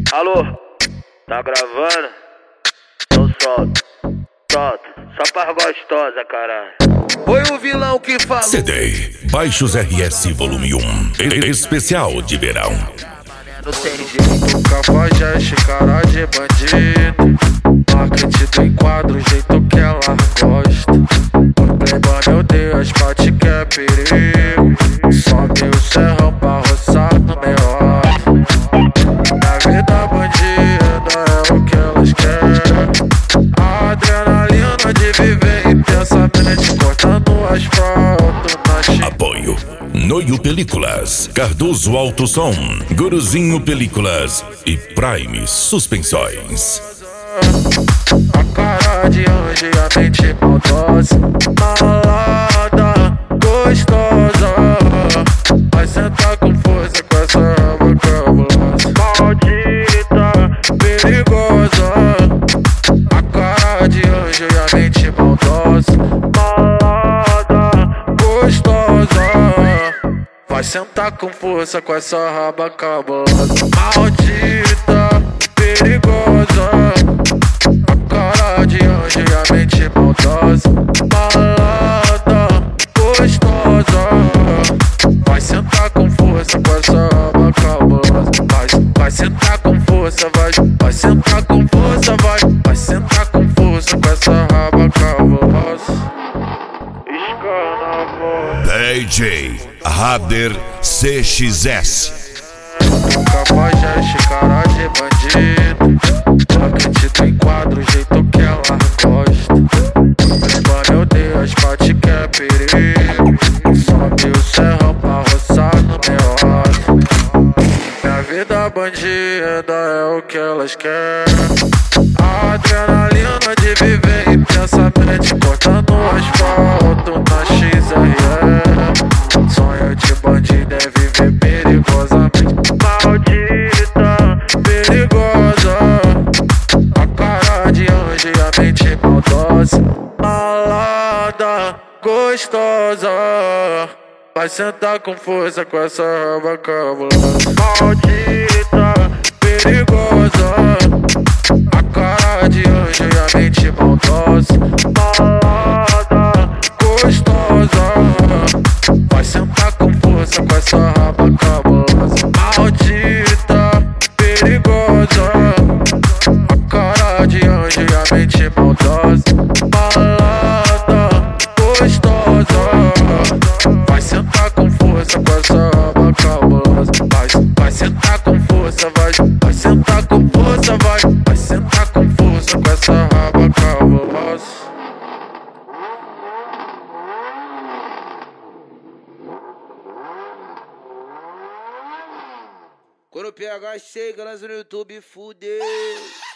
Alô, tá gravando? Então solta, solta, só pra gostosa, caralho. Foi o vilão que falou. CD Baixos RS Volume 1 Especial de verão. Não tem jeito. Cafajeste, cara de bandido. Marketing do enquadro, o jeito que ela gosta. O playboy, meu Deus, bate que é perigo. Sobe o serrão pra roçar no meio. Na vida bandida é o que elas querem. A adrenalina de viver intensamente, cortando asfalto na China. Apoio Noio Películas, Cardoso Alto Som, Guruzinho Películas e Prime Suspensões. A cara de anjo e a mente maldosa, malada, gostosa. Vai sentar com força com essa boca cabulosa, maldita, perigosa. A cara de anjo e a mente maldosa, malada, gostosa. Vai sentar com força com essa raba cabulosa, maldita, perigosa. A cara de anjo e a mente maldosa, malada, gostosa. Vai sentar com força com essa raba cabulosa. Vai sentar com força, vai sentar com força, vai sentar com força com essa raba cabulosa. DJ Rader CXS. Cafajeste, cara de bandido. Marketing do enquadro, o jeito que ela gosta. Playboy, meu Deus, bate que é perigo. Sobe o serrão pra roçar no meio. Minha vida bandida é o que elas querem. A adrenalina de viver intensamente, cortando asfalto na XRE. Sonho de bandido é viver perigosamente, maldita, perigosa. A cara de anjo e a mente maldosa, malada, gostosa. Vai sentar com força com essa raba cabulosa, maldita, perigosa. A cara de anjo e a mente maldosa, malada, gostosa. Vai sentar com força com essa raba cabulosa, maldita, perigosa. A cara de anjo e a mente maldosa, malada, gostosa. Vai sentar com força com essa raba cabulosa. Vai sentar com força, vai sentar com força, vai sentar com força com essa raba cabulosa. Quando o PH chega, lança no YouTube, fudeu.